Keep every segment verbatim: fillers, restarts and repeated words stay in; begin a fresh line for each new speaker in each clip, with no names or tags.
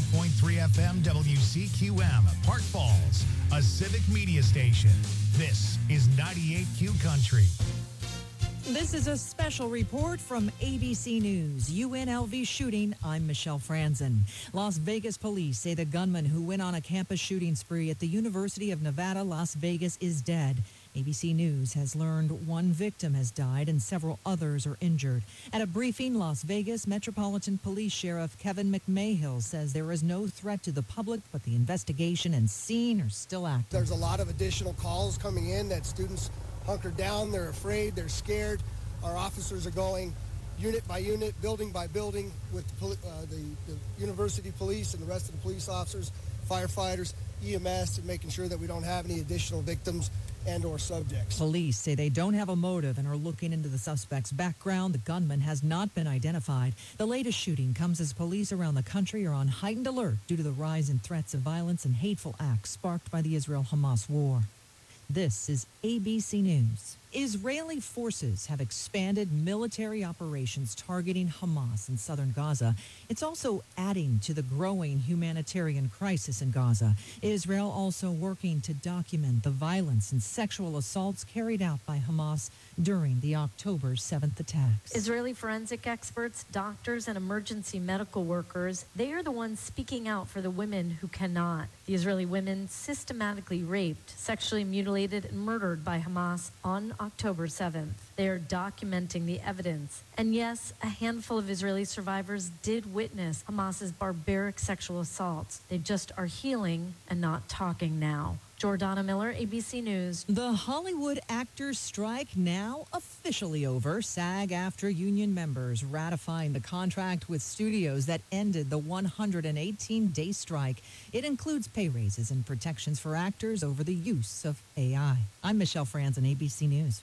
point three F M W C Q M, Park Falls, a civic media station. This is ninety-eight Q Country.
This is a special report from A B C News. U N L V shooting. I'm Michelle Franzen. Las Vegas police say the gunman who went on a campus shooting spree at the University of Nevada, Las Vegas is dead. A B C News has learned one victim has died and several others are injured. At a briefing, Las Vegas Metropolitan Police Sheriff Kevin McMahill says there is no threat to the public, but the investigation and scene are still active.
There's a lot of additional calls coming in that students hunkered down, they're afraid, they're scared. Our officers are going unit by unit, building by building with the, uh, the, the university police and the rest of the police officers, firefighters, E M S, and making sure that we don't have any additional victims and or subjects.
Police say they don't have a motive and are looking into the suspect's background. The gunman has not been identified. The latest shooting comes as police around the country are on heightened alert due to the rise in threats of violence and hateful acts sparked by the Israel-Hamas war. This is A B C News. Israeli forces have expanded military operations targeting Hamas in southern Gaza. It's also adding to the growing humanitarian crisis in Gaza. Israel also working to document the violence and sexual assaults carried out by Hamas during the October seventh attacks.
Israeli forensic experts, doctors, and emergency medical workers, they are the ones speaking out for the women who cannot. The Israeli women systematically raped, sexually mutilated, and murdered by Hamas on October seventh. They are documenting the evidence. And yes, a handful of Israeli survivors did witness Hamas's barbaric sexual assaults. They just are healing and not talking now. Jordana Miller, A B C News.
The Hollywood actors' strike now officially over. SAG-AFTRA union members ratifying the contract with studios that ended the one hundred eighteen day strike. It includes pay raises and protections for actors over the use of A I. I'm Michelle Franzen, A B C News.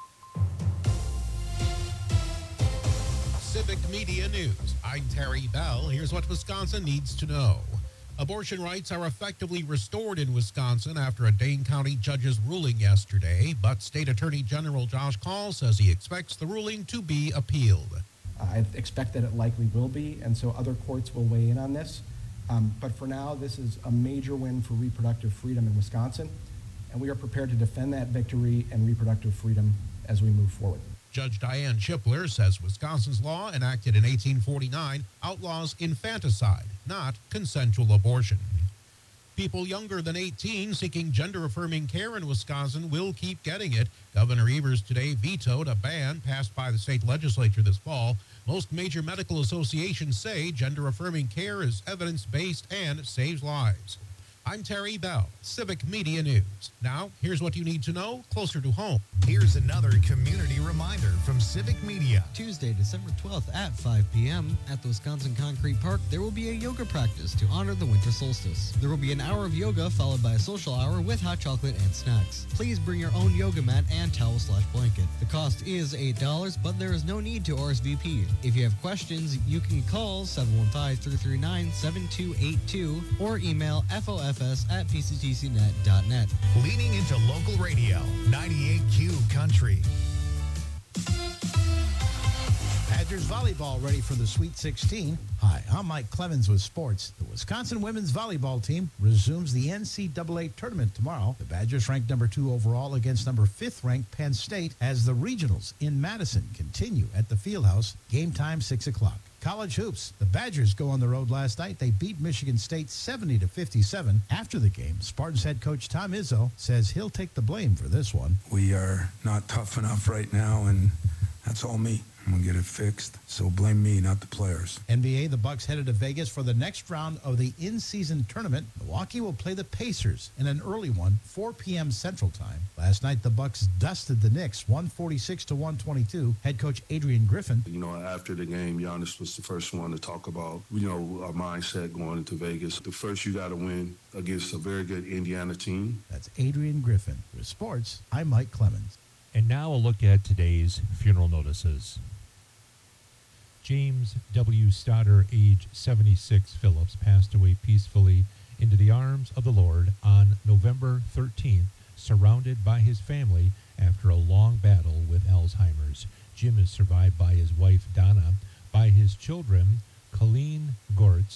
Civic Media News. I'm Terry Bell. Here's what Wisconsin needs to know. Abortion rights are effectively restored in Wisconsin after a Dane County judge's ruling yesterday, but State Attorney General Josh Kaul says he expects the ruling to be appealed.
I expect that it likely will be, and so other courts will weigh in on this. Um, but for now, this is a major win for reproductive freedom in Wisconsin, and we are prepared to defend that victory and reproductive freedom as we move forward.
Judge Diane Chipler says Wisconsin's law, enacted in eighteen forty-nine, outlaws infanticide, not consensual abortion. People younger than eighteen seeking gender-affirming care in Wisconsin will keep getting it. Governor Evers today vetoed a ban passed by the state legislature this fall. Most major medical associations say gender-affirming care is evidence-based and saves lives. I'm Terry Bell, Civic Media News. Now, here's what you need to know closer to home.
Here's another community reminder from Civic Media.
Tuesday, December twelfth at five p.m. at the Wisconsin Concrete Park, there will be a yoga practice to honor the winter solstice. There will be an hour of yoga followed by a social hour with hot chocolate and snacks. Please bring your own yoga mat and towel slash blanket. The cost is eight dollars, but there is no need to R S V P. If you have questions, you can call seven one five, three three nine, seven two eight two or email F O F S at p c t c net dot net.
Leaning into local radio, ninety-eight Q Country.
Badgers volleyball ready for the Sweet sixteen. Hi, I'm Mike Clemens with sports. The Wisconsin women's volleyball team resumes the N C double A tournament tomorrow. The Badgers ranked number two overall against number fifth ranked Penn State as the regionals in Madison continue at the Fieldhouse. Game time six o'clock. College hoops. The Badgers go on the road last night. They beat Michigan State seventy to fifty-seven. After the game, Spartans head coach Tom Izzo says he'll take the blame for this one.
We are not tough enough right now, and that's all me. I'm going to get it fixed. So blame me, not the players.
N B A, the Bucks headed to Vegas for the next round of the in-season tournament. Milwaukee will play the Pacers in an early one, four p.m. Central Time. Last night, the Bucks dusted the Knicks, one forty-six to one twenty-two. Head coach Adrian Griffin.
You know, after the game, Giannis was the first one to talk about, you know, our mindset going into Vegas. The first, you got to win against a very good Indiana team.
That's Adrian Griffin. With sports, I'm Mike Clemens.
And now a look at today's funeral notices. James W. Stoddard, age seventy-six, Phillips, passed away peacefully into the arms of the Lord on November thirteenth, surrounded by his family after a long battle with Alzheimer's. Jim is survived by his wife, Donna, by his children, Colleen Gortz,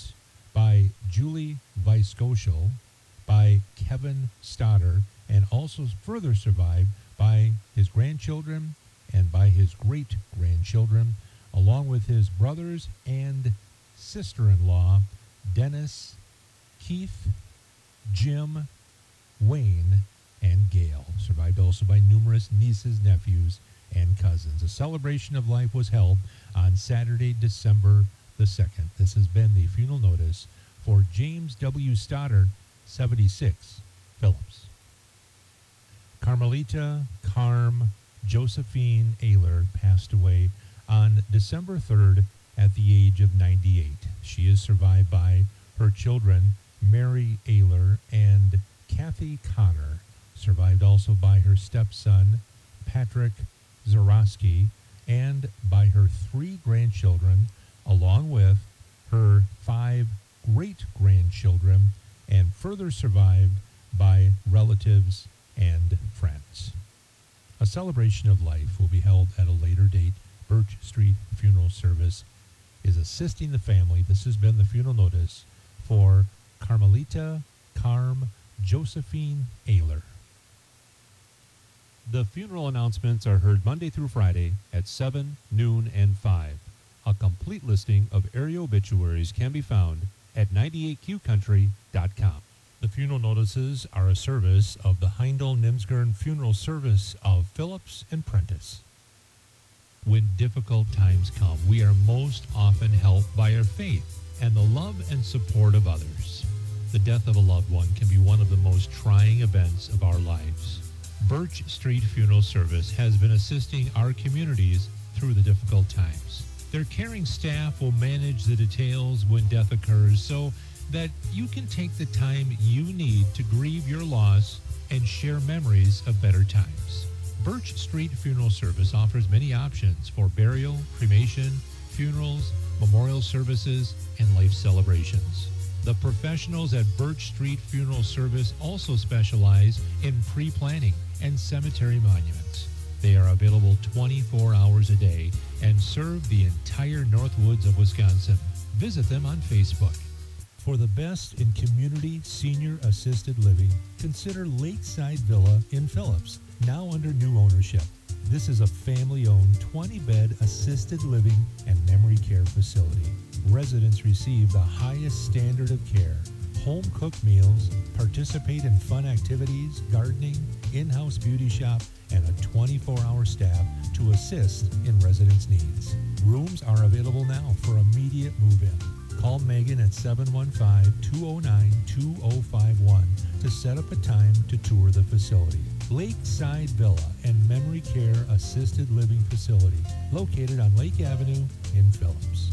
by Julie Viscotial, by Kevin Stoddard, and also further survived by his grandchildren and by his great-grandchildren, along with his brothers and sister-in-law, Dennis, Keith, Jim, Wayne, and Gail. Survived also by numerous nieces, nephews, and cousins. A celebration of life was held on Saturday, December the second. This has been the funeral notice for James W. Stoddard, seventy-six, Phillips. Carmelita Carm Josephine Ayler passed away on December third at the age of ninety-eight. She is survived by her children, Mary Ayler and Kathy Connor. Survived also by her stepson, Patrick Zarowski, and by her three grandchildren, along with her five great-grandchildren, and further survived by relatives and friends. A celebration of life will be held at a later date. Birch Street Funeral Service is assisting the family. This has been the funeral notice for Carmelita Carm Josephine Ayler. The funeral announcements are heard Monday through Friday at seven, noon, and five. A complete listing of area obituaries can be found at ninety-eight Q country dot com. The funeral notices are a service of the Heindel Nimsgern Funeral Service of Phillips and Prentice. When difficult times come, we are most often helped by our faith and the love and support of others. The death of a loved one can be one of the most trying events of our lives. Birch Street Funeral Service has been assisting our communities through the difficult times. Their caring staff will manage the details when death occurs so that you can take the time you need to grieve your loss and share memories of better times. Birch Street Funeral Service offers many options for burial, cremation, funerals, memorial services, and life celebrations. The professionals at Birch Street Funeral Service also specialize in pre-planning and cemetery monuments. They are available twenty-four hours a day and serve the entire Northwoods of Wisconsin. Visit them on Facebook. For the best in community senior assisted living, consider Lakeside Villa in Phillips, now under new ownership. This is a family-owned twenty-bed assisted living and memory care facility. Residents receive the highest standard of care, home-cooked meals, participate in fun activities, gardening, in-house beauty shop, and a twenty-four hour staff to assist in residents' needs. Rooms are available now for immediate move-in. Call Megan at seven one five, two oh nine, two oh five one to set up a time to tour the facility. Lakeside Villa and Memory Care Assisted Living Facility, located on Lake Avenue in Phillips.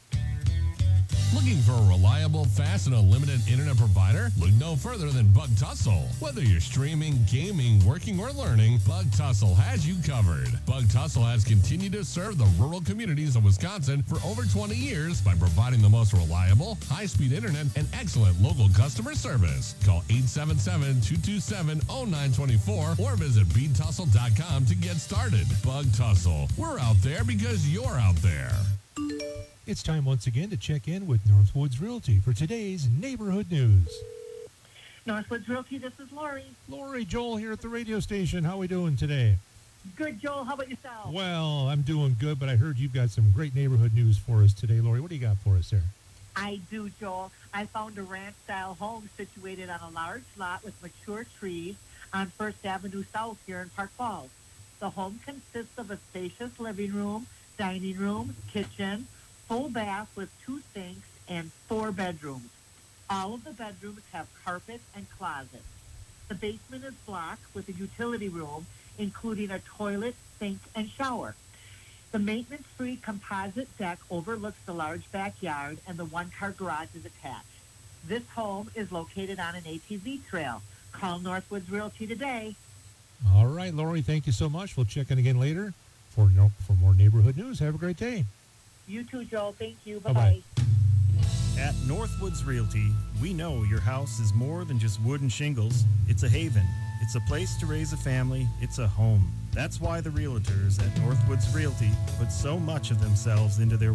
Looking for a reliable, fast, and unlimited internet provider? Look no further than Bug Tussle. Whether you're streaming, gaming, working, or learning, Bug Tussle has you covered. Bug Tussle has continued to serve the rural communities of Wisconsin for over twenty years by providing the most reliable, high-speed internet and excellent local customer service. Call eight seven seven, two two seven, oh nine two four or visit beat tussle dot com to get started. Bug Tussle. We're out there because you're out there.
It's time once again to check in with Northwoods Realty for today's neighborhood news.
Northwoods Realty, this is Lori.
Lori, Joel here at the radio station. How are we doing today?
Good, Joel. How about yourself?
Well, I'm doing good, but I heard you've got some great neighborhood news for us today. Lori, what do you got for us there?
I do, Joel. I found a ranch-style home situated on a large lot with mature trees on First Avenue South here in Park Falls. The home consists of a spacious living room, dining room, kitchen, full bath with two sinks, and four bedrooms. All of the bedrooms have carpet and closets. The basement is block with a utility room, including a toilet, sink, and shower. The maintenance-free composite deck overlooks the large backyard, and the one-car garage is attached. This home is located on an A T V trail. Call Northwoods Realty today.
All right, Lori, thank you so much. We'll check in again later for, no, for more neighborhood news. Have a great day.
You too, Joel. Thank you. Bye-bye.
Bye-bye.
At Northwoods Realty, we know your house is more than just wood and shingles. It's a haven. It's a place to raise a family. It's a home. That's why the realtors at Northwoods Realty put so much of themselves into their work.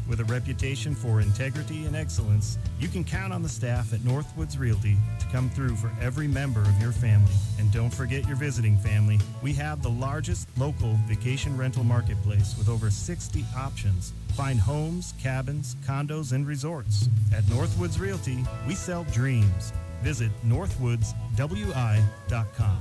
With a reputation for integrity and excellence, you can count on the staff at Northwoods Realty to come through for every member of your family. And don't forget your visiting family. We have the largest local vacation rental marketplace with over sixty options. Find homes, cabins, condos, and resorts. At Northwoods Realty, we sell dreams. Visit northwoods w i dot com.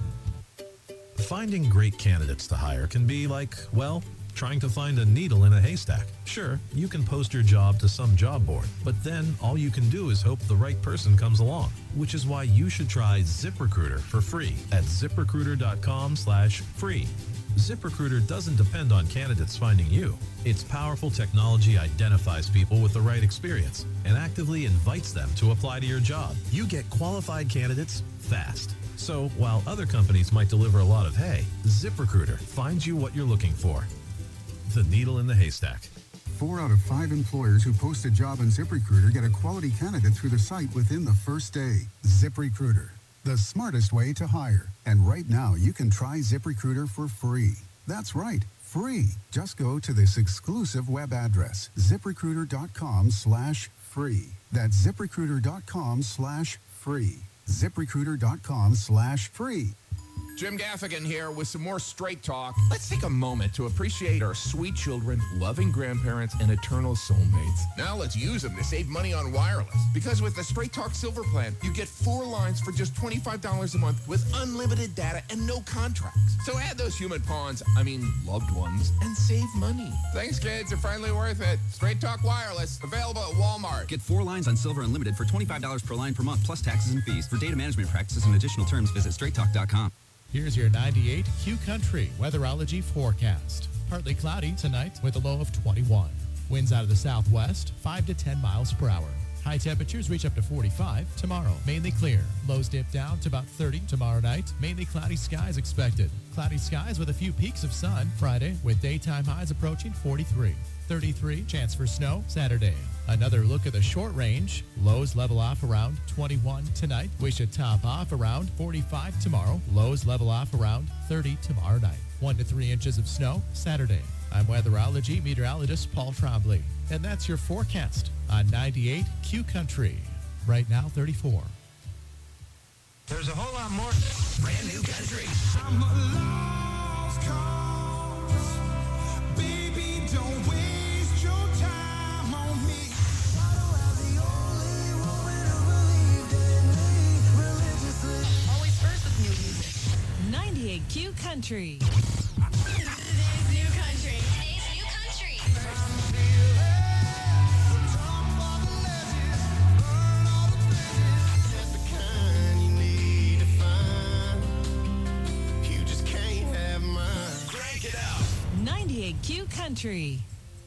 Finding great candidates to hire can be like, well, trying to find a needle in a haystack. Sure, you can post your job to some job board, but then all you can do is hope the right person comes along, which is why you should try ZipRecruiter for free at ziprecruiter.com slash free. ZipRecruiter doesn't depend on candidates finding you. Its powerful technology identifies people with the right experience and actively invites them to apply to your job. You get qualified candidates fast. So while other companies might deliver a lot of hay, ZipRecruiter finds you what you're looking for. The needle in the haystack.
Four out of five employers who post a job on ZipRecruiter get a quality candidate through the site within the first day. ZipRecruiter, the smartest way to hire. And right now, you can try ZipRecruiter for free. That's right, free. Just go to this exclusive web address, ziprecruiter.com slash free. That's ziprecruiter.com slash free. ziprecruiter.com slash free.
Jim Gaffigan here with some more Straight Talk. Let's take a moment to appreciate our sweet children, loving grandparents, and eternal soulmates. Now let's use them to save money on wireless. Because with the Straight Talk Silver Plan, you get four lines for just twenty-five dollars a month with unlimited data and no contracts. So add those human pawns, I mean loved ones, and save money. Thanks, kids. You're finally worth it. Straight Talk Wireless, available at Walmart.
Get four lines on Silver Unlimited for twenty-five dollars per line per month, plus taxes and fees. For data management practices and additional terms, visit straight talk dot com.
Here's your ninety-eight Q Country weatherology forecast. Partly cloudy tonight with a low of twenty-one. Winds out of the southwest, five to ten miles per hour. High temperatures reach up to forty-five tomorrow. Mainly clear. Lows dip down to about thirty tomorrow night. Mainly cloudy skies expected. Cloudy skies with a few peaks of sun Friday with daytime highs approaching forty-three. thirty-three, chance for snow Saturday. Another look at the short range. Lows level off around twenty-one tonight. We should top off around forty-five tomorrow. Lows level off around thirty tomorrow night. One to three inches of snow Saturday. I'm weatherology meteorologist Paul Trombley. And that's your forecast on ninety-eight Q Country. Right now, thirty-four.
There's a whole lot more brand new country. I'm a lost cause. Baby, don't waste your time on me.
Always first with new music. ninety-eight Q Country.
Today's new country. Today's new country.
ninety-eight Q Country.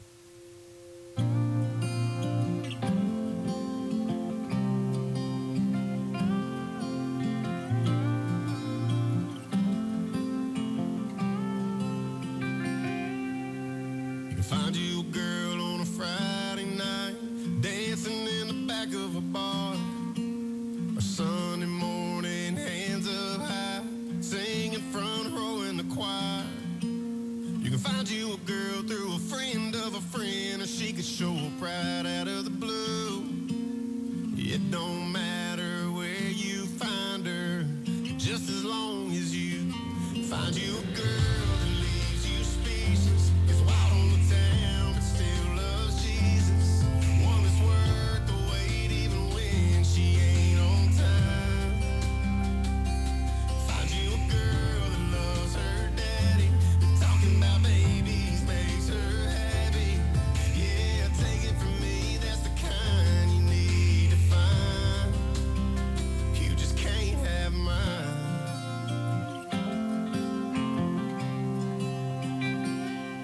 You can find you a girl on a Friday night, dancing in the back of a bar. Or Sunday morning, hands up high, singing front row in the choir. You can find you a girl through a friend of a friend, or she could show up right out of the blue. It don't matter where you find her, just as long as you find you a girl that leaves you speechless, is wild on the town but still loves Jesus. One that's worth the wait even when she ain't on time. Find you a girl that loves her daddy, talking about babies makes her happy. Yeah, take it from me, that's the kind you need to find. You just can't have mine.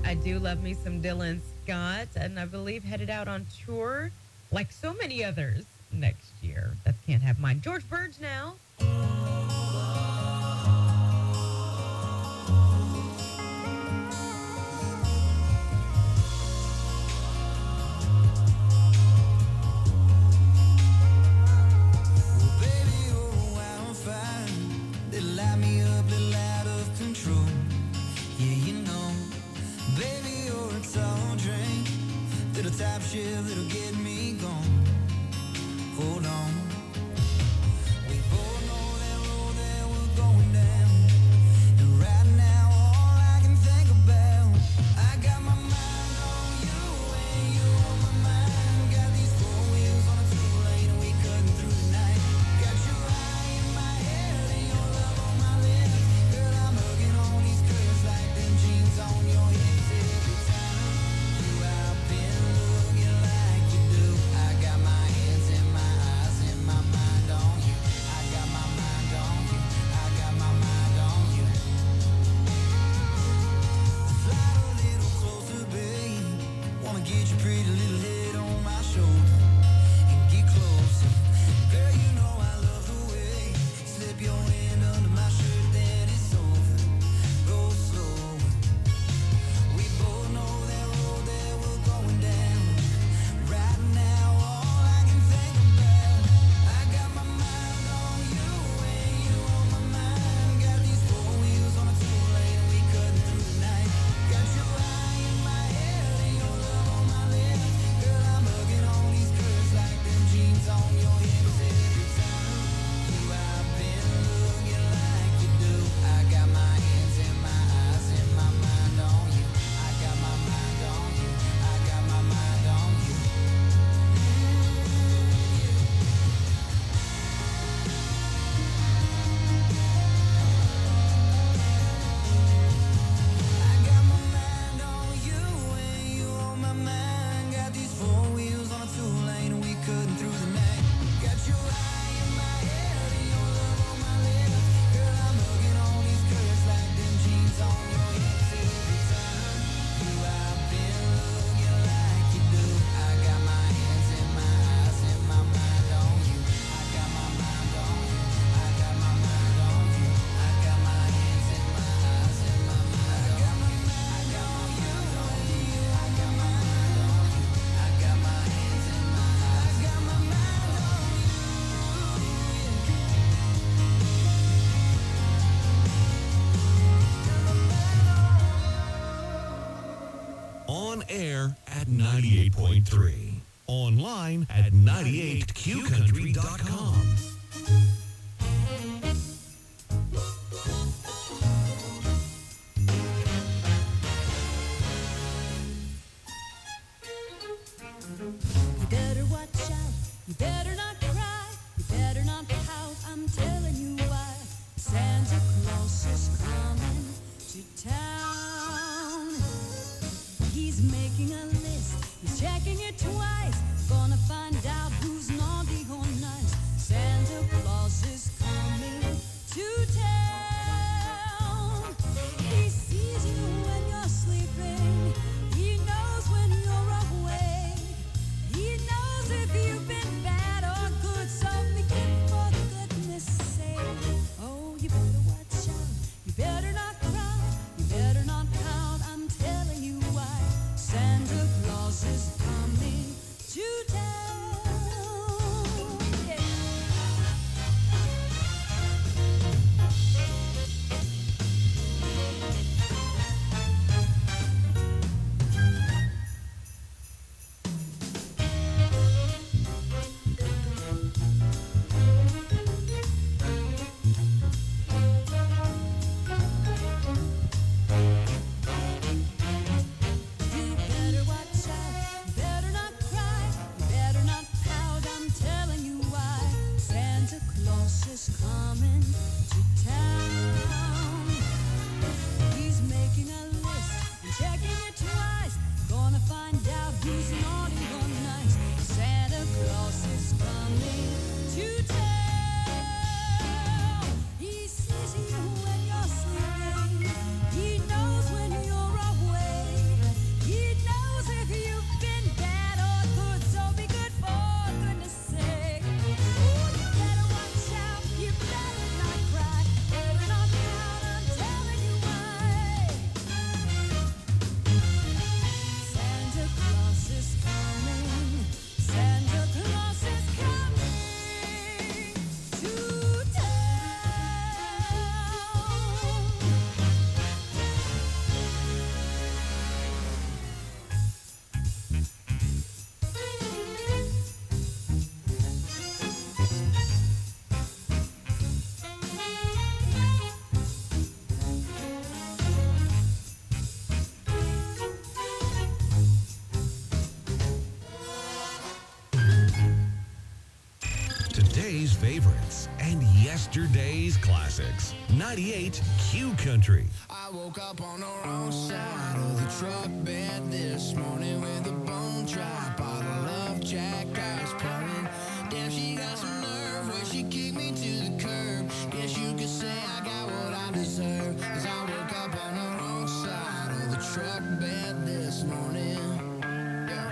I do love me some Dylan Scott, and I believe headed out on tour like so many others next year. That can't have mine. George Burge now.
Light me up, little out of control. Yeah, you know, baby, you're a tall drink. Little top shift that'll get me gone. Hold on. We both know that road that we're going down. And right now, all I can think about, I got my mind on you and you on my mind. Got these four wheels on a two lane and we cutting through the night. Got your eye in my head and your love on my lips. Girl, I'm hugging on these curves like them jeans on your hips. Every time you out been looking like you do, I got my hands in my eyes and my mind on you. I got my mind on you. I got my mind on you. Slide a little closer, babe. Wanna get your pretty little head on my shoulder and get closer. Girl, you know I love the way you slip your hand under my shirt, then it's over. Go slow. We both know that road that we're going down. Right now, all I can think about, I got my mind on you and you on my mind. Got these four wheels on a two lane and we cutting through the night. Got your eye in my head and your love on my lips. Girl, I'm hugging on these curves like them jeans on your hips. Every time you out been looking like you do, I got my hands in my eyes and my mind on you. I got my mind on you. I got my mind on you. I got my mind on you and you on my mind. Got these four wheels on a two lane and we cutting through the night. Got your eye in my head and your love on my lips. Girl, I'm hugging on these curves like them jeans on your hips. Every time you out been looking like you do, I got my hands in my eyes and my mind on you. I got my mind on you. I got my mind on you. I got my hands in my eyes and my mind on you. I got my mind on you. I got my mind on you. I got my hands in my eyes. I got my mind on you.
On air at ninety-eight point three. Online at ninety-eight q country dot com.
You better watch out. You better not cry. You better not pout. I'm telling you why. Santa Claus is coming to town. He's making a list. He's checking it twice. Gonna find out who's naughty or nice. Santa Claus is coming to town. He sees you when you're sleeping. He knows when you're awake. He knows if you've been bad or good. So begin for goodness sake. Oh, you better watch out. You better not cry. You better not pout. I'm telling you why. Santa
favorites and yesterday's classics. ninety-eight Q Country.
I woke up on the wrong side of the truck bed this morning with a bone dry bottle of Jack Ice pouring. Damn, she got some nerve where she kicked me to the curb. Guess you could say I got what I deserve, 'cause I woke up on the wrong side of the truck bed this morning. Yeah.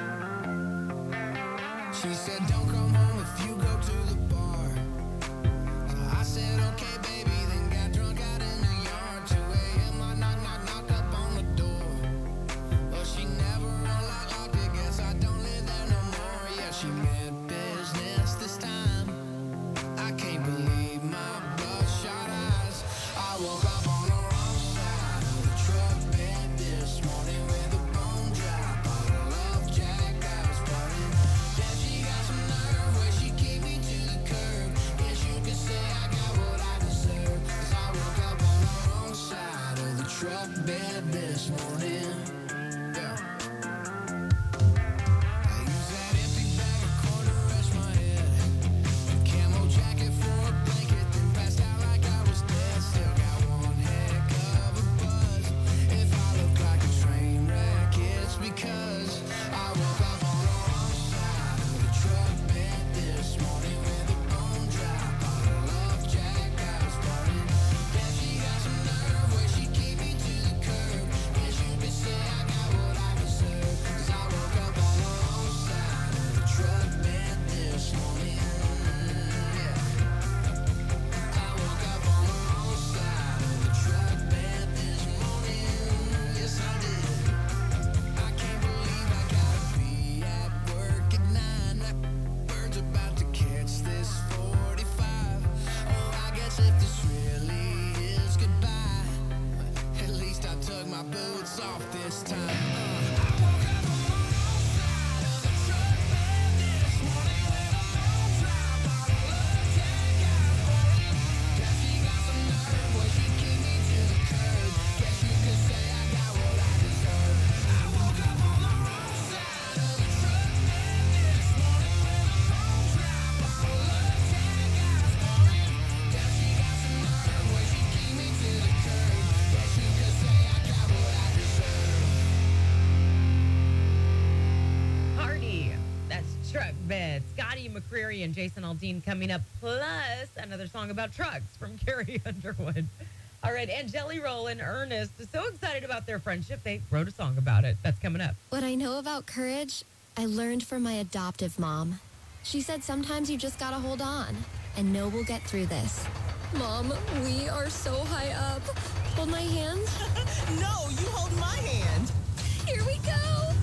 She said, don't come home if you go to the bar. So I said, okay, baby, then got drunk out in the yard. two a.m. I knock, knock, knock up on the door. But she never unlocked, locked it. Guess I don't live there no more. Yeah, she meant business this time. I can't believe my bloodshot eyes. I woke up on the wrong side of the truck bed this morning with a bone dry bottle of Jack Ice burning. Then she got some nerve where she kicked me to the curb. Guess you could say I got what I deserve, 'cause I woke up on the wrong side of the truck bed this morning. Yeah. I used that empty bag of corn to rest my head. A camo jacket for a blanket, then passed out like I was dead. Still got one heck of a buzz. If I look like a train wreck, it's because I woke up on the wrong side of the truck bed this morning with a bone dry bottle of Jack Ice burning. Then she got some nerve where she kicked me to the curb. Guess you could say I got what I deserve, 'cause I woke up on the wrong side of the truck bed this morning. Yeah. I woke up on the wrong side of the truck bed this morning. Yes, I did. I can't believe I gotta be at work at nine. That bird's about to catch this forty-five. Oh, I guess if this really is goodbye, at least I took my boots off this time. I woke up on the wrong side of the truck bed this morning with a bone dry bottle of Jack Ice burning. Guess she got some nerve where she kicked me to the curb. Guess you could say I got what I deserve. I woke up on the wrong side of the truck bed this morning with a bone dry bottle of Jack Ice burning. Guess she got some nerve where she kicked me to the curb. Guess you could say I got what I deserve.
Hardy. That's Truck Bed. Scotty McCreery and Jason Aldean coming up, plus another song about trucks from Carrie Underwood. All right, and Jelly Roll and Ernest are so excited about their friendship, they wrote a song about it. That's coming up.
What I know about courage, I learned from my adoptive mom. She said sometimes you just gotta hold on and know we'll get through this. Mom, we are so high up. Hold my hand.
No, you hold my hand.
Here we go.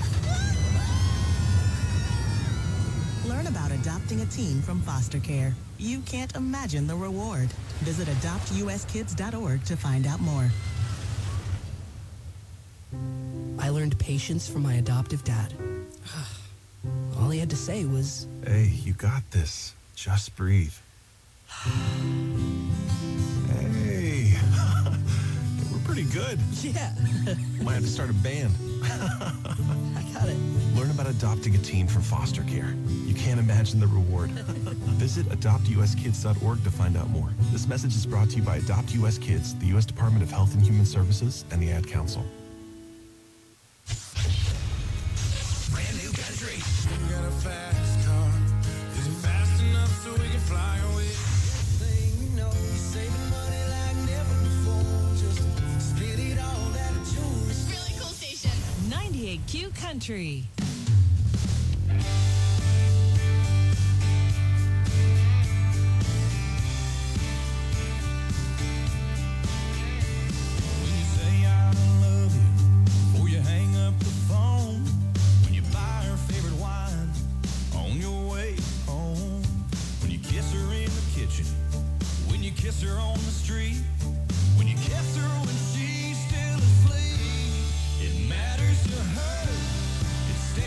Learn about adopting a teen from foster care. You can't imagine the reward. Visit adopt u s kids dot org to find out more.
I learned patience from my adoptive dad. All he had to say was,
Hey, you got this. Just breathe. Hey, we're pretty good.
Yeah.
Might have to start a band.
I got it.
Learn about adopting a teen from foster care. You can't imagine the reward. Visit adopt u s kids dot org to find out more. This message is brought to you by Adopt U S Kids, the U S Department of Health and Human Services, and the Ad Council.
Brand new country. You got a fast car. Is it fast enough so we can fly away? Thing you know, you're saving money like never before. Just spit it all out of tunes.
Really cool station. ninety-eight Q Country.
When you say I love you, before you hang up the phone, when you buy her favorite wine on your way home, when you kiss her in the kitchen, when you kiss her on the street, when you kiss her when she's still asleep, it matters to her. It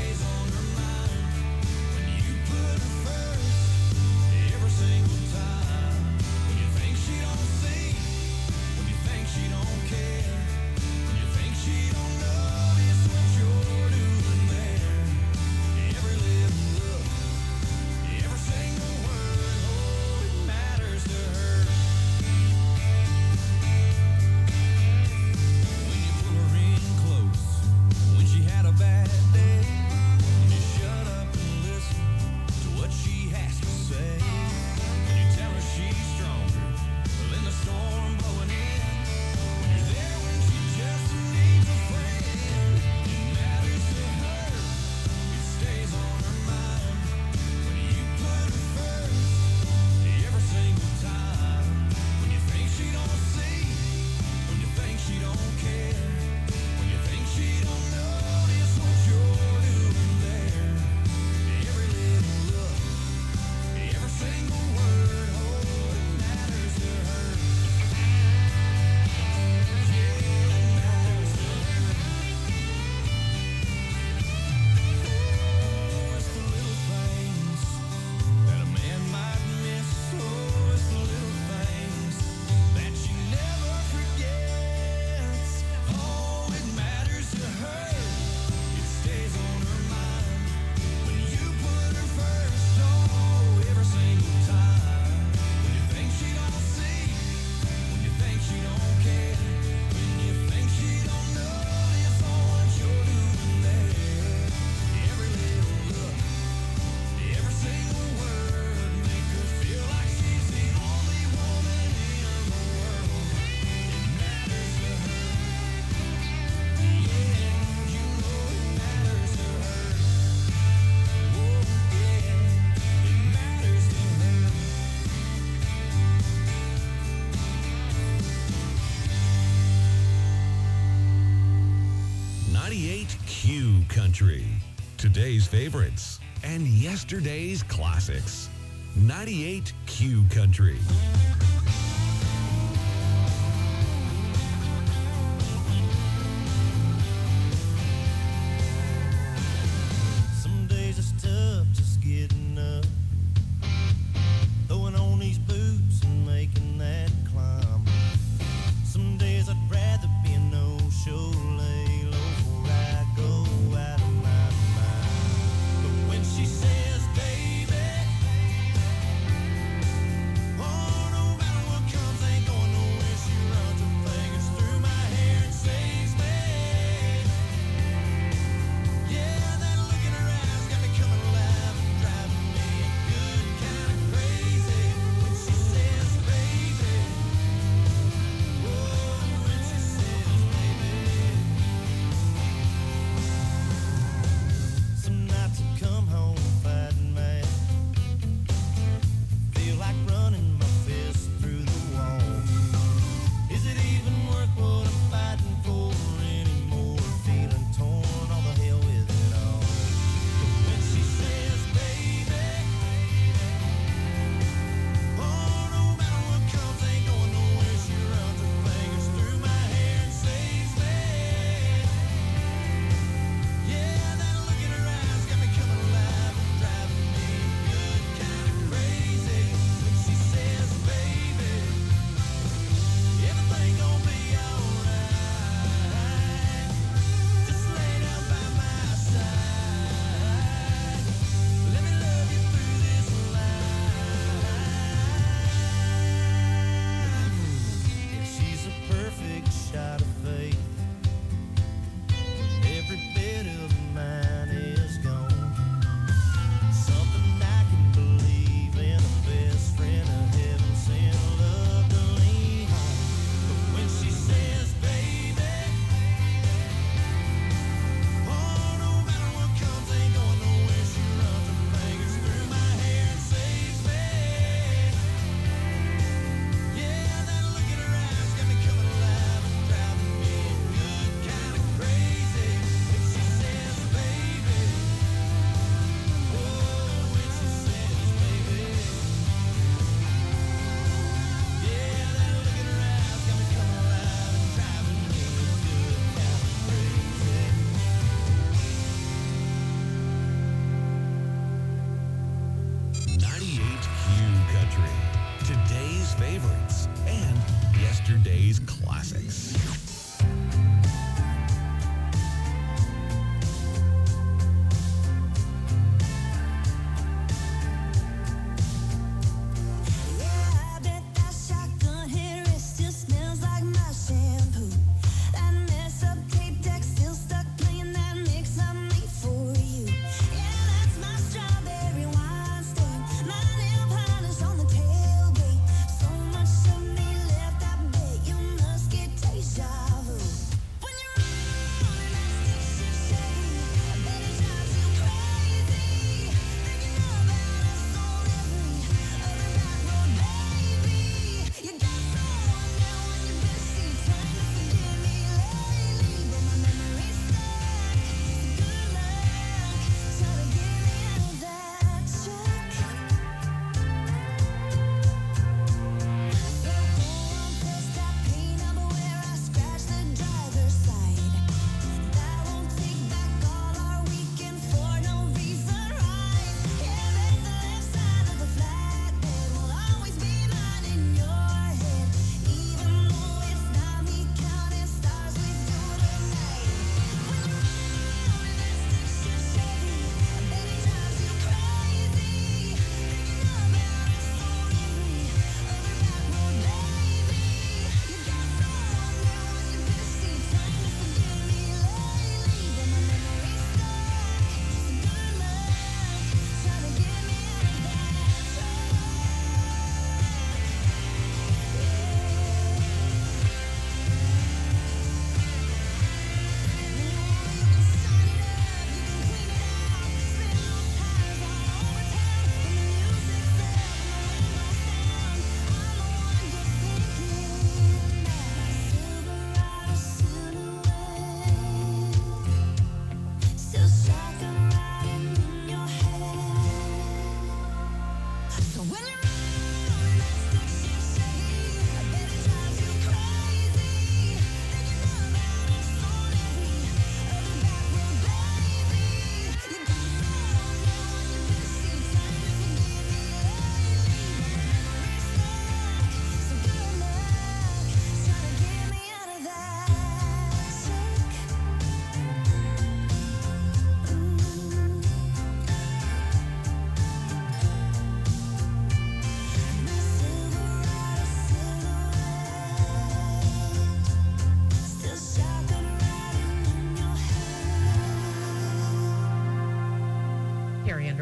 ninety-eight Q Country. Today's favorites and yesterday's classics. ninety-eight Q Country.
Some days it's tough just getting up, throwing on these boots and making that climb. Some days I'd rather be a no-show, lay low before I go out of my mind. But when she says, baby, oh, no matter what comes, ain't going nowhere. She runs her fingers through my hair and saves me. Yeah, that look in her eyes got me coming alive and driving me good, kind of crazy. When she says, baby, oh, when she says, baby. Some nights I come home fighting mad, feel like running my fist through the wall. Is it even worth what I'm fighting for anymore? Feeling torn, all the hell with it all. But when she says, baby, oh, no matter what comes, ain't going nowhere. She runs her fingers through my hair and saves me. Yeah, that look in her eyes got me coming alive and driving me good, kind of crazy. When she says, baby, everything gon' be alright. Just lay down by my side. Let me love you through this life. Yeah, she's a perfect shot of faith. Every bit of mine is gone. Something I can believe in, a best friend of heaven sent love to lean on. But when she says, baby, oh, no matter what comes, ain't going nowhere. She runs her fingers through my hair and saves me. Yeah, that look in her eyes got me coming alive and driving me good, kind of crazy. When she says, baby, oh, when she says, baby, yeah, that look in her eyes got me coming alive and driving me good, kind of crazy.
ninety-eight Q Country. Today's favorites and yesterday's classics.
I bet that shotgun headrest still smells like my shampoo. That mess up tape deck still stuck playing that mix I made for you. Yeah, that's my strawberry wine stain. My nail polish on the tailgate. So much of me left, I bet you must get taste shots.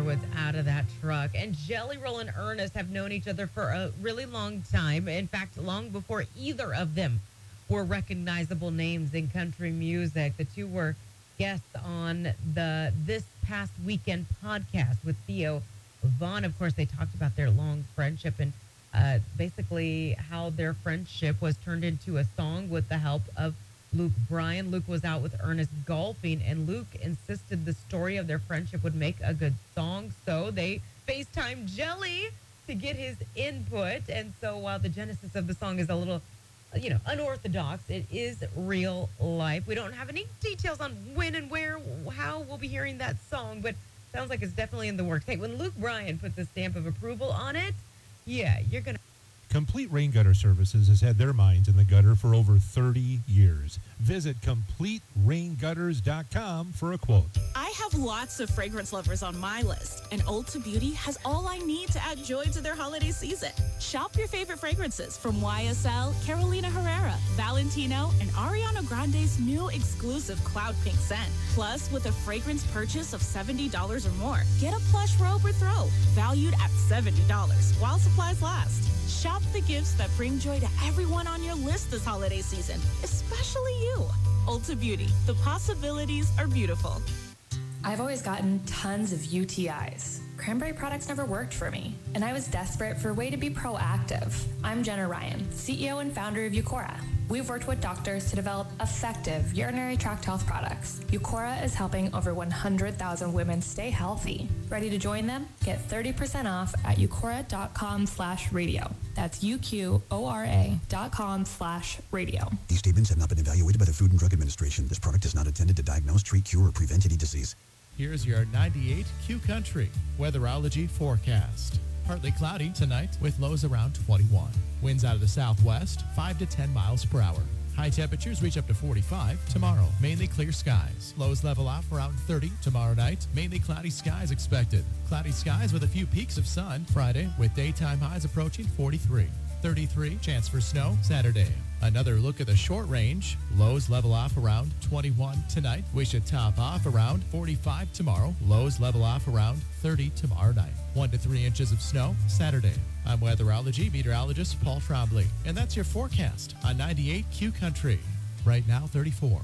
Underwood's out of that truck. And Jelly Roll and Ernest have known each other for a really long time. In fact, long before either of them were recognizable names in country music. The two were guests on the This Past Weekend podcast with Theo Vaughn. Of course, they talked about their long friendship and uh, basically how their friendship was turned into a song with the help of Luke Bryan. Luke was out with Ernest golfing, and Luke insisted the story of their friendship would make a good song. So they FaceTimed Jelly to get his input. And so while the genesis of the song is a little, you know, unorthodox, it is real life. We don't have any details on when and where, how we'll be hearing that song, but sounds like it's definitely in the works. Hey, when Luke Bryan puts a stamp of approval on it, yeah, you're going to.
Complete Rain Gutter Services has had their minds in the gutter for over thirty years. Visit complete rain gutters dot com for a quote.
I have lots of fragrance lovers on my list, and Ulta Beauty has all I need to add joy to their holiday season. Shop your favorite fragrances from Y S L, Carolina Herrera, Valentino, and Ariana Grande's new exclusive Cloud Pink scent. Plus, with a fragrance purchase of seventy dollars or more, get a plush robe or throw, valued at seventy dollars, while supplies last. Shop the gifts that bring joy to everyone on your list this holiday season, especially you. Ulta Beauty, the possibilities are beautiful.
I've always gotten tons of U T Is. Cranberry products never worked for me, and I was desperate for a way to be proactive. I'm Jenna Ryan, C E O and founder of Eucora. We've worked with doctors to develop effective urinary tract health products. Eucora is helping over one hundred thousand women stay healthy. Ready to join them? Get thirty percent off at eucora.com slash radio. That's U-Q-O-R-A dot com slash radio.
These statements have not been evaluated by the Food and Drug Administration. This product is not intended to diagnose, treat, cure, or prevent any disease.
Here's your ninety-eight Q Country weatherology forecast. Partly cloudy tonight with lows around twenty-one. Winds out of the southwest, five to ten miles per hour. High temperatures reach up to forty-five tomorrow. Mainly clear skies. Lows level off around thirty tomorrow night. Mainly cloudy skies expected. Cloudy skies with a few peaks of sun Friday with daytime highs approaching forty-three. thirty-three, chance for snow Saturday. Another look at the short range. Lows level off around twenty-one tonight. We should top off around forty-five tomorrow. Lows level off around thirty tomorrow night. One to three inches of snow Saturday. I'm weatherology meteorologist Paul Trombley, and that's your forecast on ninety-eight Q Country. Right now, thirty-four.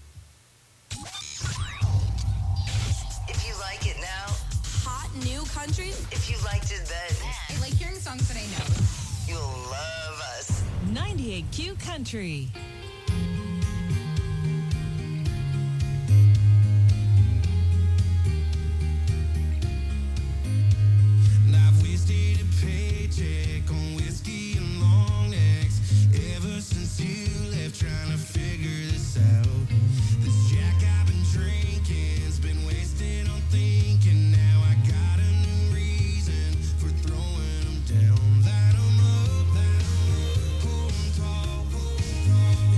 If you like it now,
Hot new country.
if you liked it then,
I like hearing songs that I know.
you'll love us.
ninety-eight Q Country.
Now I've wasted a paycheck on whiskey and long necks ever since you left, trying to figure this out. This Jack I've been drinking's been wasted on thinking. Now I got a new reason for throwing them down. Light 'em up, light 'em up, hold 'em tall, hold 'em tall.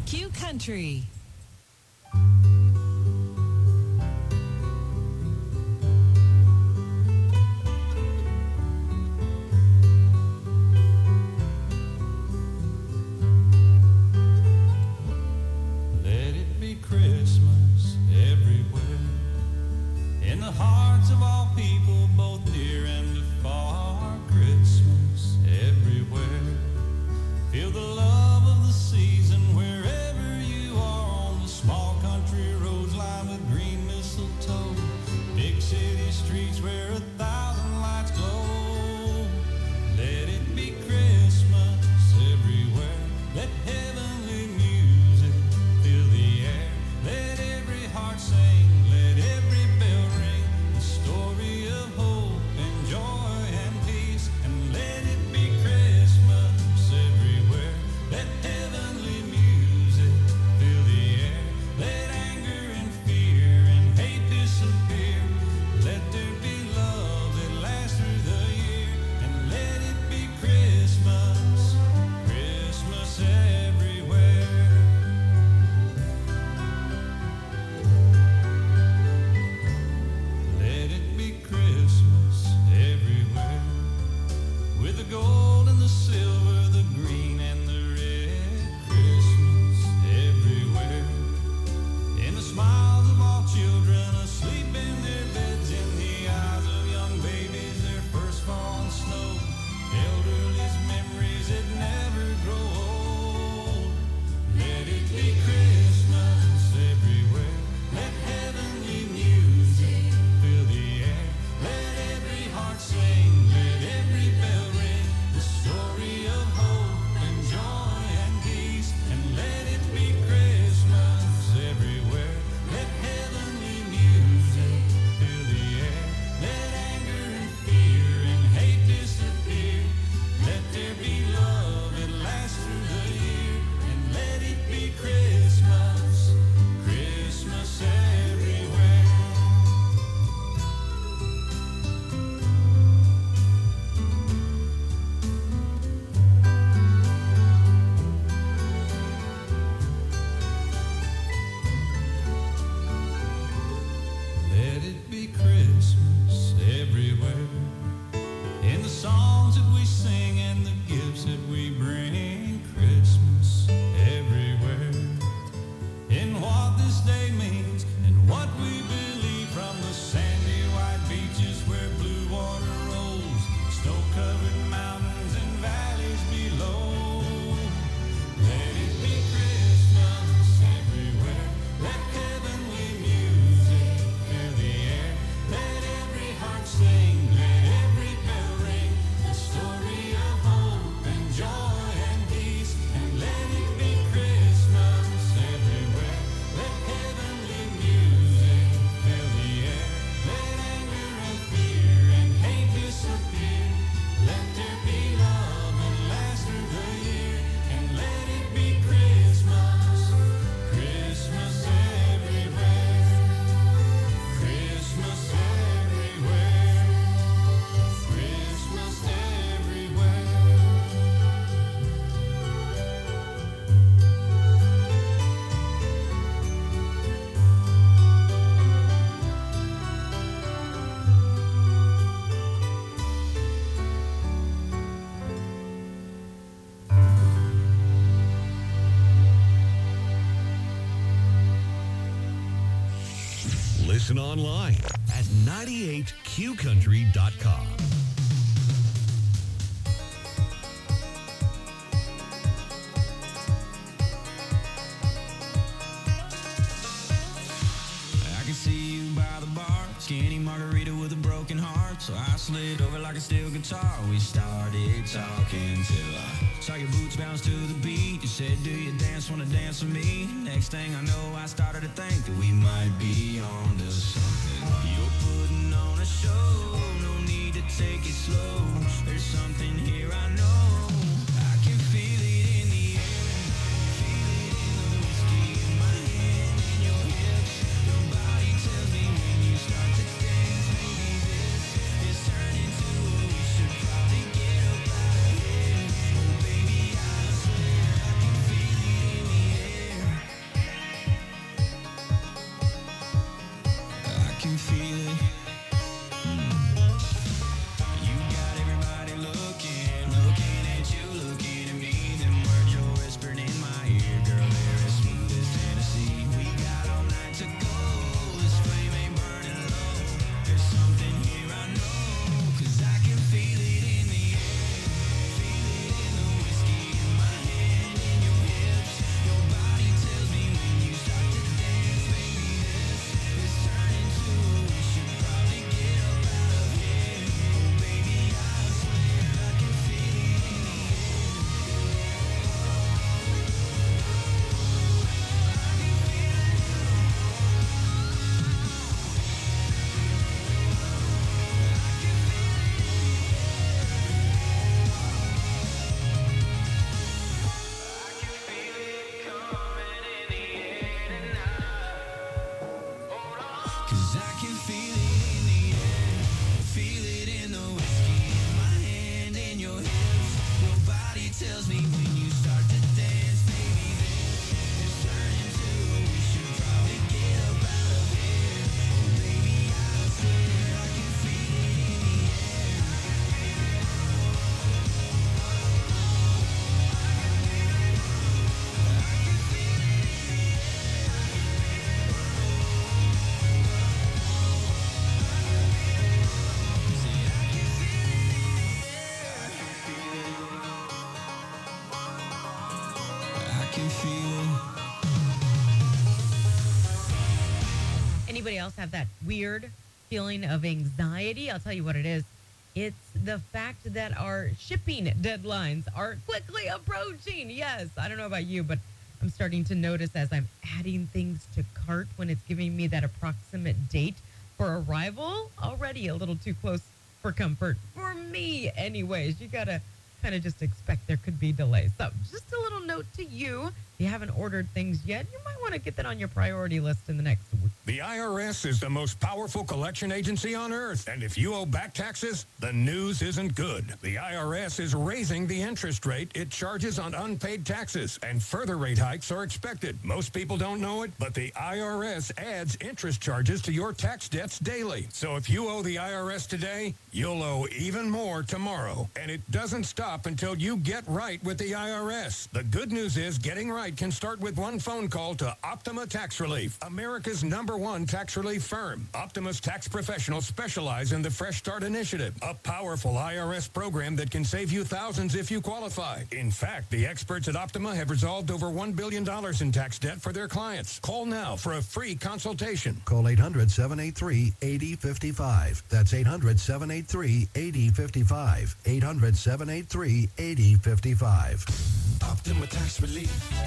Q Country.
Let it be Christmas everywhere, in the hearts of all people, both near and afar. Christmas everywhere. Feel the love of the season wherever you are, on the small country roads lined with green mistletoe, big city streets where a thousand lights glow. Let it be Christmas everywhere. Let heavenly music fill the air. Let every heart sing, let every bell ring, the story of hope and joy and peace. And let it be Christmas everywhere. Let heavenly music fill the air. Let anger and fear and hate disappear. Let there be love that lasts through the year. And let it be Christmas, Christmas everywhere. Let it be Christmas everywhere, with the gold and the silver, the green and the red. Christmas everywhere, in the smiles of all children asleep in their beds, in the eyes of young babies, their first fall in snow, elderly's memories that never grow old. Let it be Christmas everywhere. Let heavenly music fill the air. Let every heart sing, let every bell ring, the story of hope and joy and peace. And let it be Christmas everywhere. Let heavenly music fill the air. Let anger and fear and hate disappear. Let there be love that lasts through the year. And let it be Christmas, Christmas everywhere. Let it be Christmas everywhere, in the songs that we sing and the gifts that we bring. Christmas everywhere, in what this day means and what we believe, from the sandy white beaches where blue water rolls, snow-covered mountains and valleys below. Let it be Christmas everywhere. Let heavenly music fill the air. Let every heart sing, let every bell ring, the story of hope and joy and peace. And let it be Christmas everywhere. Let heavenly music fill the air. Let anger and fear and hate disappear. Let there be love that lasts through the year. And let it be Christmas, Christmas everywhere. Christmas everywhere. Christmas everywhere.
Listen online at ninety-eight q country dot com.
I can see you by the bar, skinny margarita with a broken heart. So I slid over like a steel guitar. We started talking till I saw your boots bounce to the beat. You said, do you dance, wanna dance with me? Next thing I know, I started to think that we might be on to something. You're putting on a show, no need to take it slow. There's something here I know. I can feel it in the air, feel it in the whiskey in my hand, in your hips. Your body tells me when you start to dance, maybe this is turning to what we should probably get up out of here. Oh baby, I swear I can feel it in the air.
Anybody else have that weird feeling of anxiety? I'll tell you what it is. It's the fact that our shipping deadlines are quickly approaching. Yes, I don't know about you, but I'm starting to notice as I'm adding things to cart when it's giving me that approximate date for arrival, already a little too close for comfort. For me, anyways, you got to kind of just expect there could be delays. So just a little note to you. If you haven't ordered things yet, you might want to get that on your priority list in the next week.
The I R S is the most powerful collection agency on earth. And if you owe back taxes, the news isn't good. The I R S is raising the interest rate it charges on unpaid taxes, and further rate hikes are expected. Most people don't know it, but the I R S adds interest charges to your tax debts daily. So if you owe the I R S today, you'll owe even more tomorrow. And it doesn't stop until you get right with the I R S. The good news is getting right can start with one phone call to Optima Tax Relief, America's number one tax relief firm. Optima's tax professionals specialize in the Fresh Start Initiative, a powerful I R S program that can save you thousands if you qualify. In fact, the experts at Optima have resolved over one billion dollars in tax debt for their clients. Call now for a free consultation.
Call eight hundred, seven eight three, eight zero five five. That's eight hundred, seven eight three, eight zero five five. eight hundred, seven eight three, eight zero five five.
Optima Tax Relief.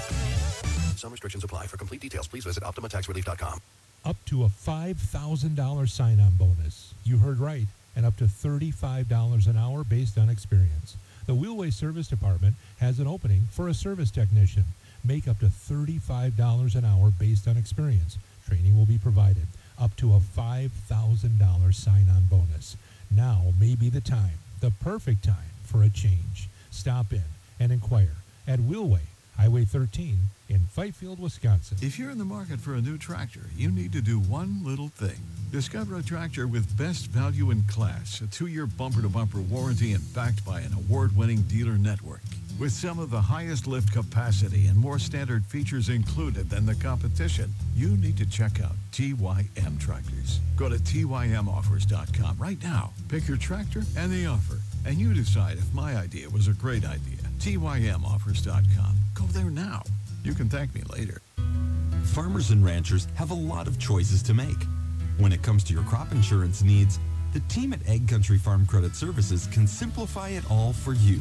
Some restrictions apply. For complete details, please visit optima tax relief dot com.
Up to a five thousand dollars sign-on bonus. You heard right. And up to thirty-five dollars an hour based on experience. The Wheelway Service Department has an opening for a service technician. Make up to thirty-five dollars an hour based on experience. Training will be provided. Up to a five thousand dollars sign-on bonus. Now may be the time, the perfect time for a change. Stop in and inquire at Wheelway, Highway thirteen in Fifield, Wisconsin.
If you're in the market for a new tractor, you need to do one little thing. Discover a tractor with best value in class, a two-year bumper-to-bumper warranty, and backed by an award-winning dealer network. With some of the highest lift capacity and more standard features included than the competition, you need to check out T Y M Tractors. Go to T Y M offers dot com right now. Pick your tractor and the offer, and you decide if my idea was a great idea. T Y M offers dot com. Go there now. You can thank me later.
Farmers and ranchers have a lot of choices to make. When it comes to your crop insurance needs, the team at Ag Country Farm Credit Services can simplify it all for you.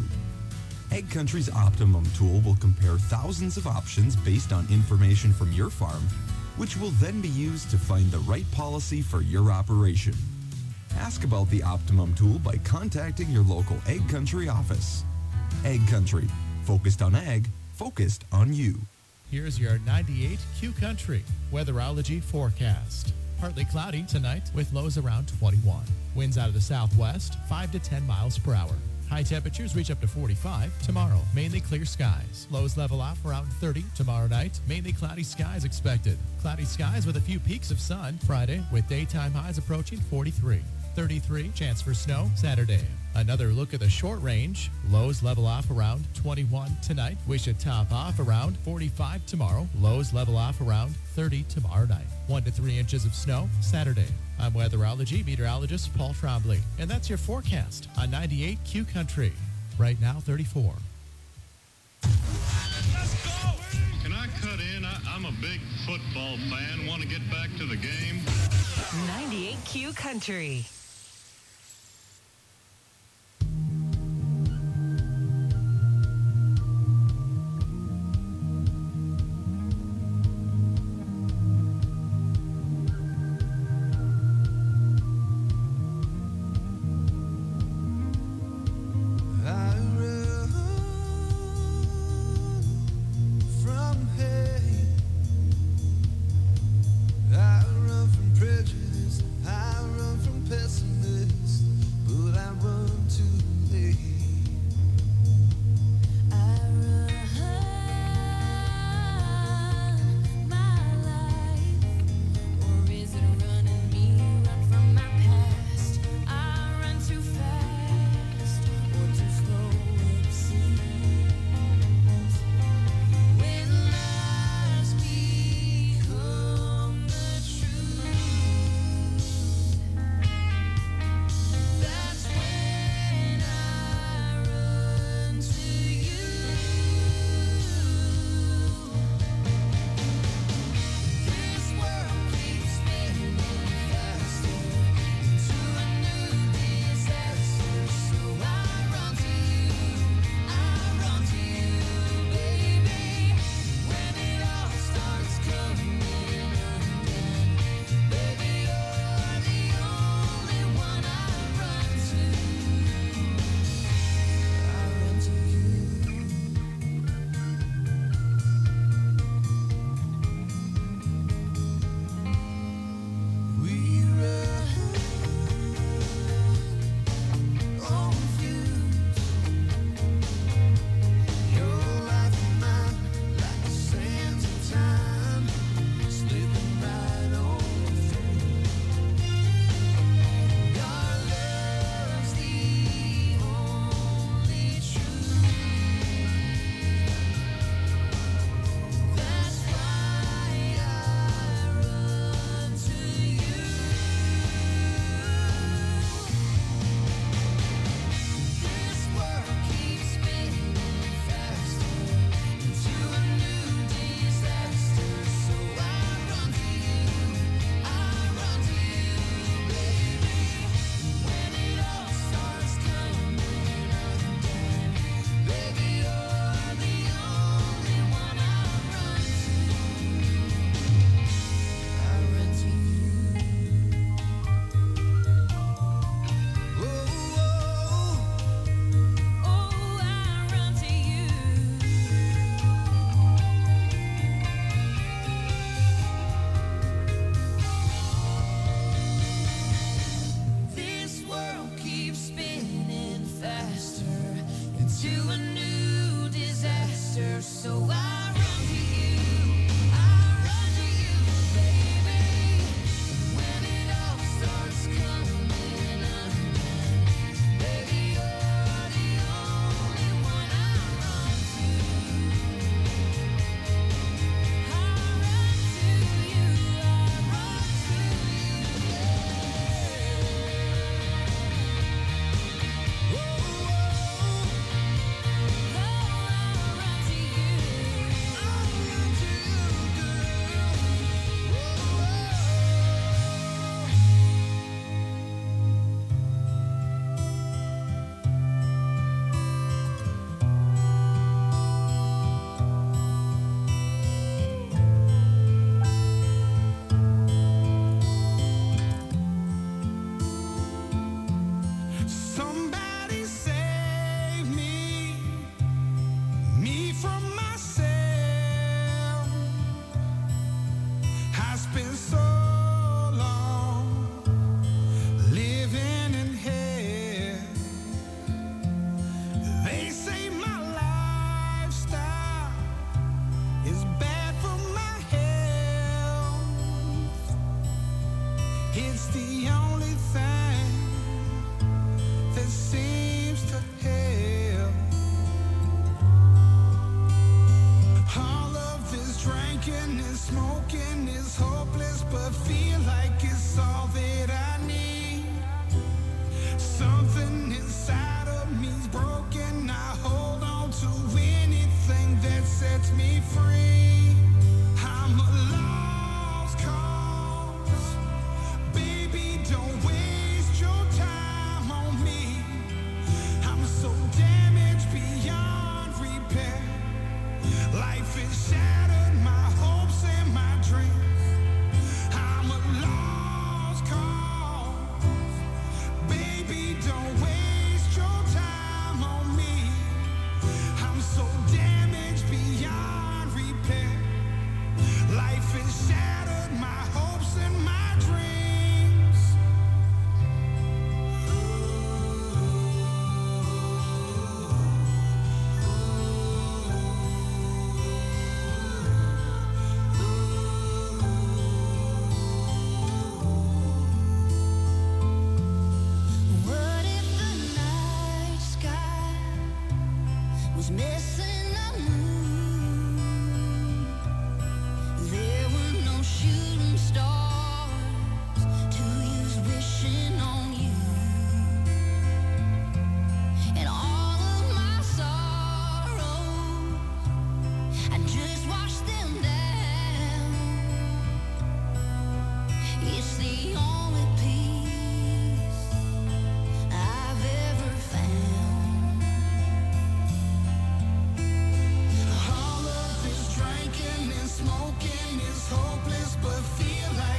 Ag Country's Optimum tool will compare thousands of options based on information from your farm, which will then be used to find the right policy for your operation. Ask about the Optimum tool by contacting your local Ag Country office. Ag Country, focused on ag, focused on you.
Here's your ninety-eight Q Country weatherology forecast. Partly cloudy tonight with lows around twenty-one. Winds out of the southwest, five to ten miles per hour. High temperatures reach up to forty-five tomorrow. Mainly clear skies. Lows level off around thirty tomorrow night. Mainly cloudy skies expected. Cloudy skies with a few peaks of sun Friday with daytime highs approaching forty-three. thirty-three, chance for snow Saturday. Another look at the short range. Lows level off around twenty-one tonight. We should top off around forty-five tomorrow. Lows level off around thirty tomorrow night. One to three inches of snow Saturday. I'm weatherology meteorologist Paul Trombley, and that's your forecast on ninety-eight Q Country. Right now, thirty-four.
Can I cut in? I, I'm a big football fan. Want to get back to the game?
ninety-eight Q Country.
Prejudice, I run from pessimist.
to a new disaster. So I run to you.
Somebody save me, me from myself. I spent so long living in hell. They say my lifestyle is bad for my health. It's the only thing that seems to help. All of this drinking and smoking is hopeless, but feel like it's all that I need. Something inside of me's broken. I hold on to anything that sets me free. I'm a lost cause. Baby, don't waste your time on me. I'm so damaged beyond repair. Life is shattered, my hopes and my dreams. I'm a lost cause. Baby, don't waste your time on me. I'm so damaged beyond repair. Life is shattered, my hopes and my dreams. What if the night sky was missing a moon? There were no shooting stars to use wishing on you. And all of my sorrows, I just washed them down. It's the only peace I've ever found. All of this drinking and smoking